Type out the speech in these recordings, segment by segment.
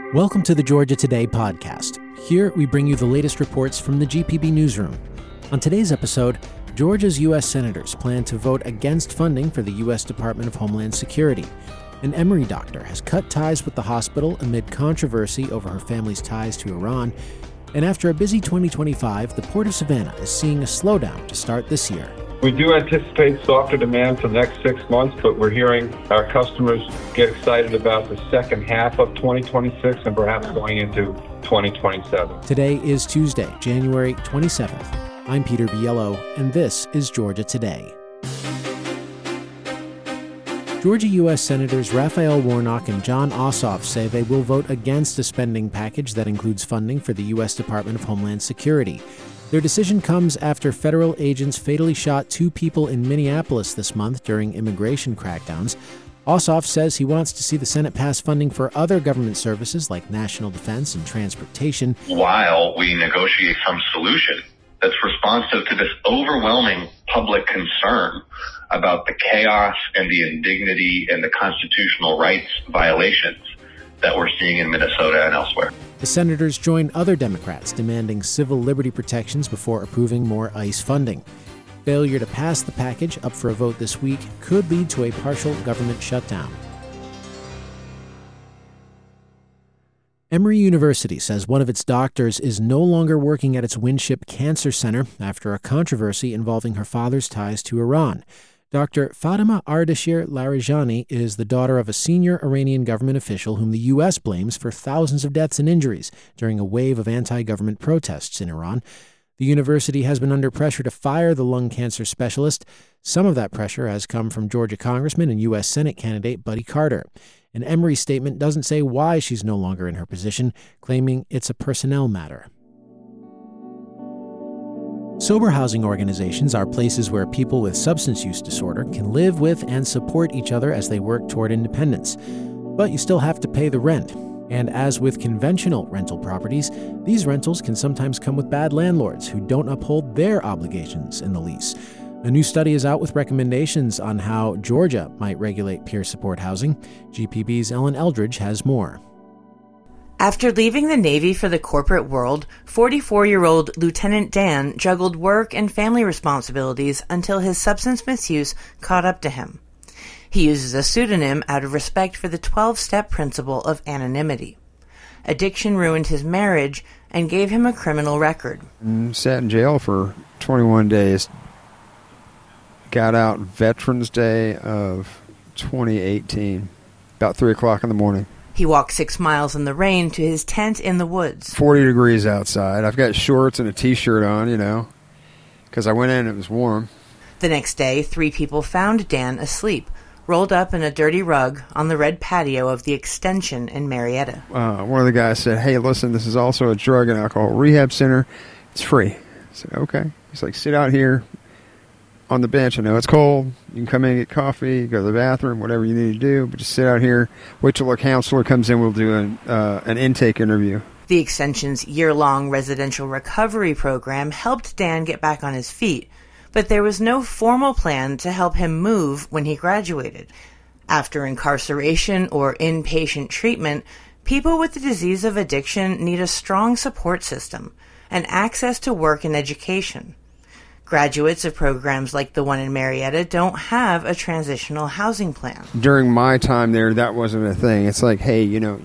Welcome to the Georgia Today podcast. Here we bring you the latest reports from the GPB newsroom. On today's episode, Georgia's U.S. senators plan to vote against funding for the U.S. Department of Homeland Security. An Emory doctor has cut ties with the hospital amid controversy over her family's ties to Iran. And after a busy 2025, the Port of Savannah is seeing a slowdown to start this year. We do anticipate softer demand for the next 6 months, but we're hearing our customers get excited about the second half of 2026 and perhaps going into 2027. Today is Tuesday, January 27th. I'm Peter Biello, and this is Georgia Today. Georgia U.S. Senators Raphael Warnock and Jon Ossoff say they will vote against a spending package that includes funding for the U.S. Department of Homeland Security. Their decision comes after federal agents fatally shot 2 people in Minneapolis this month during immigration crackdowns. Ossoff says he wants to see the Senate pass funding for other government services like national defense and transportation, while we negotiate some solution that's responsive to this overwhelming public concern about the chaos and the indignity and the constitutional rights violations that we're seeing in Minnesota and elsewhere. The senators join other Democrats demanding civil liberty protections before approving more ICE funding. Failure to pass the package, up for a vote this week, could lead to a partial government shutdown. Emory University says one of its doctors is no longer working at its Winship Cancer Center after a controversy involving her father's ties to Iran. Dr. Fatima Ardashir Larijani is the daughter of a senior Iranian government official whom the U.S. blames for thousands of deaths and injuries during a wave of anti-government protests in Iran. The university has been under pressure to fire the lung cancer specialist. Some of that pressure has come from Georgia Congressman and U.S. Senate candidate Buddy Carter. An Emory statement doesn't say why she's no longer in her position, claiming it's a personnel matter. Sober housing organizations are places where people with substance use disorder can live with and support each other as they work toward independence. But you still have to pay the rent. And as with conventional rental properties, these rentals can sometimes come with bad landlords who don't uphold their obligations in the lease. A new study is out with recommendations on how Georgia might regulate peer support housing. GPB's Ellen Eldridge has more. After leaving the Navy for the corporate world, 44-year-old Lieutenant Dan juggled work and family responsibilities until his substance misuse caught up to him. He uses a pseudonym out of respect for the 12-step principle of anonymity. Addiction ruined his marriage and gave him a criminal record. Sat in jail for 21 days. Got out Veterans Day of 2018, about 3 o'clock in the morning. He walked 6 miles in the rain to his tent in the woods. 40 degrees outside. I've got shorts and a T-shirt on, because I went in and it was warm. The next day, 3 people found Dan asleep, rolled up in a dirty rug on the red patio of the extension in Marietta. One of the guys said, "Hey, listen, this is also a drug and alcohol rehab center. It's free." I said, "Okay." He's like, "Sit out here on the bench. I know it's cold. You can come in and get coffee, go to the bathroom, whatever you need to do, but just sit out here. Wait till a counselor comes in. We'll do an intake interview." The extension's year-long residential recovery program helped Dan get back on his feet, but there was no formal plan to help him move when he graduated. After incarceration or inpatient treatment, people with the disease of addiction need a strong support system and access to work and education. Graduates of programs like the one in Marietta don't have a transitional housing plan. During my time there, that wasn't a thing. It's like, hey,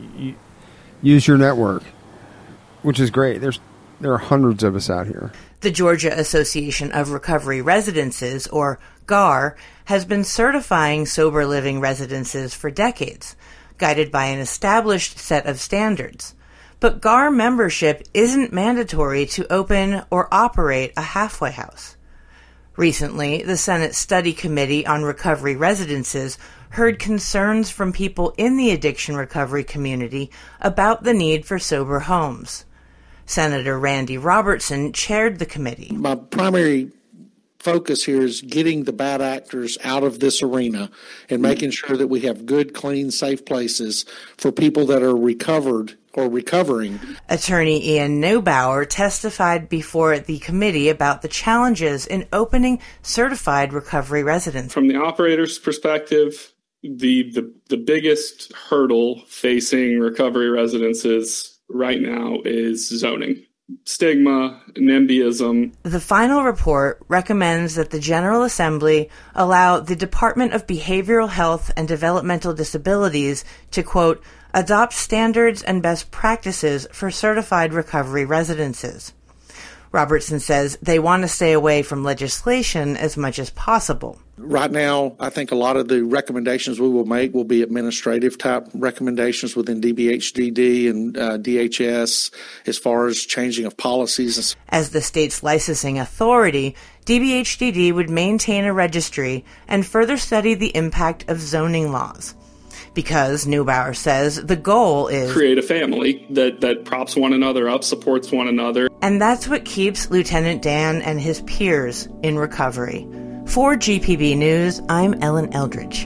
use your network, which is great. There are hundreds of us out here. The Georgia Association of Recovery Residences, or GAR, has been certifying sober living residences for decades, guided by an established set of standards. But GAR membership isn't mandatory to open or operate a halfway house. Recently, the Senate Study Committee on Recovery Residences heard concerns from people in the addiction recovery community about the need for sober homes. Senator Randy Robertson chaired the committee. My primary focus here is getting the bad actors out of this arena and making sure that we have good, clean, safe places for people that are recovered or recovering. Attorney Ian Neubauer testified before the committee about the challenges in opening certified recovery residences. From the operator's perspective, the biggest hurdle facing recovery residences right now is zoning. Stigma, NIMBYism. The final report recommends that the General Assembly allow the Department of Behavioral Health and Developmental Disabilities to, quote, adopt standards and best practices for certified recovery residences. Robertson says they want to stay away from legislation as much as possible. Right now, I think a lot of the recommendations we will make will be administrative type recommendations within DBHDD and DHS as far as changing of policies. As the state's licensing authority, DBHDD would maintain a registry and further study the impact of zoning laws. Because, Neubauer says, the goal is create a family that props one another up, supports one another. And that's what keeps Lieutenant Dan and his peers in recovery. For GPB News, I'm Ellen Eldridge.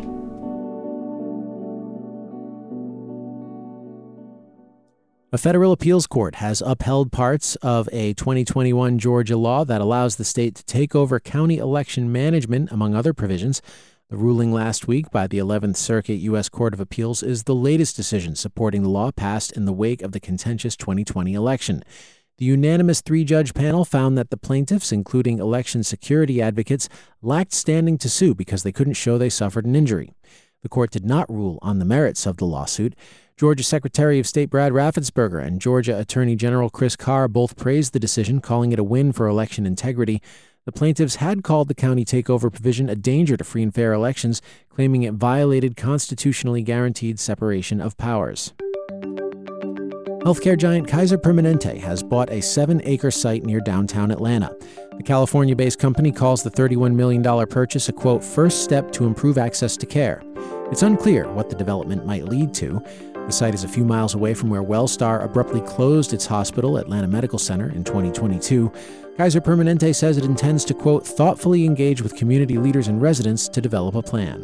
A federal appeals court has upheld parts of a 2021 Georgia law that allows the state to take over county election management, among other provisions. The ruling last week by the 11th Circuit U.S. Court of Appeals is the latest decision supporting the law passed in the wake of the contentious 2020 election. The unanimous three-judge panel found that the plaintiffs, including election security advocates, lacked standing to sue because they couldn't show they suffered an injury. The court did not rule on the merits of the lawsuit. Georgia Secretary of State Brad Raffensperger and Georgia Attorney General Chris Carr both praised the decision, calling it a win for election integrity. The plaintiffs had called the county takeover provision a danger to free and fair elections, claiming it violated constitutionally guaranteed separation of powers. Healthcare giant Kaiser Permanente has bought a 7-acre site near downtown Atlanta. The California-based company calls the $31 million purchase a, quote, first step to improve access to care. It's unclear what the development might lead to. The site is a few miles away from where Wellstar abruptly closed its hospital, Atlanta Medical Center, in 2022. Kaiser Permanente says it intends to, quote, thoughtfully engage with community leaders and residents to develop a plan.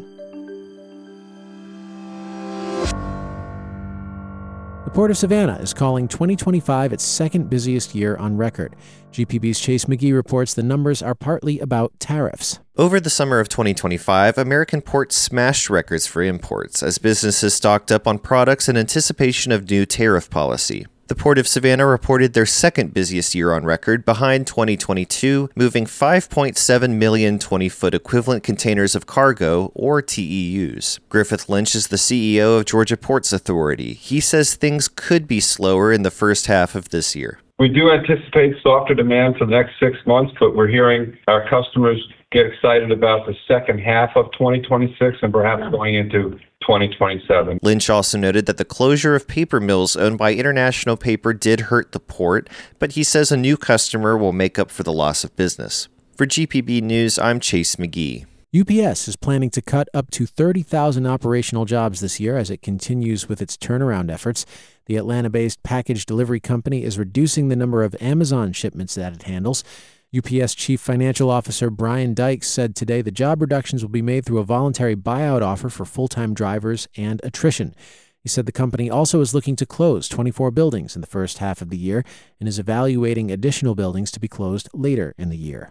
The Port of Savannah is calling 2025 its second busiest year on record. GPB's Chase McGee reports the numbers are partly about tariffs. Over the summer of 2025, American ports smashed records for imports as businesses stocked up on products in anticipation of new tariff policy. The Port of Savannah reported their second busiest year on record, behind 2022, moving 5.7 million 20-foot equivalent containers of cargo, or TEUs. Griffith Lynch is the CEO of Georgia Ports Authority. He says things could be slower in the first half of this year. We do anticipate softer demand for the next 6 months, but we're hearing our customers get excited about the second half of 2026 and perhaps going into 2027. Lynch also noted that the closure of paper mills owned by International Paper did hurt the port, but he says a new customer will make up for the loss of business. For GPB News, I'm Chase McGee. UPS is planning to cut up to 30,000 operational jobs this year as it continues with its turnaround efforts. The Atlanta-based package delivery company is reducing the number of Amazon shipments that it handles. UPS Chief Financial Officer Brian Dykes said today the job reductions will be made through a voluntary buyout offer for full-time drivers and attrition. He said the company also is looking to close 24 buildings in the first half of the year and is evaluating additional buildings to be closed later in the year.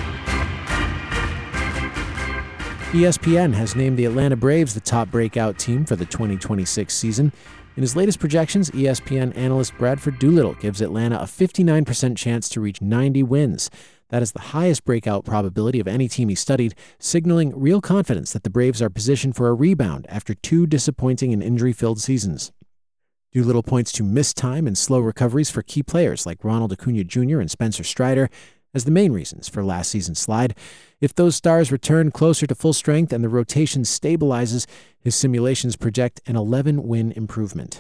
ESPN has named the Atlanta Braves the top breakout team for the 2026 season. In his latest projections, ESPN analyst Bradford Doolittle gives Atlanta a 59% chance to reach 90 wins. That is the highest breakout probability of any team he studied, signaling real confidence that the Braves are positioned for a rebound after 2 disappointing and injury-filled seasons. Doolittle points to missed time and slow recoveries for key players like Ronald Acuna Jr. and Spencer Strider as the main reasons for last season's slide. If those stars return closer to full strength and the rotation stabilizes, his simulations project an 11-win improvement.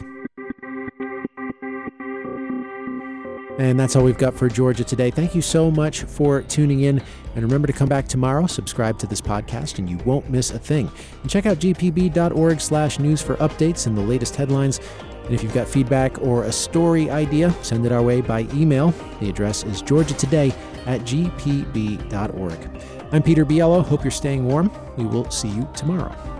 And that's all we've got for Georgia today. Thank you so much for tuning in. And remember to come back tomorrow, subscribe to this podcast, and you won't miss a thing. And check out gpb.org/news for updates and the latest headlines. And if you've got feedback or a story idea, send it our way by email. The address is georgiatoday@gpb.org. I'm Peter Biello. Hope you're staying warm. We will see you tomorrow.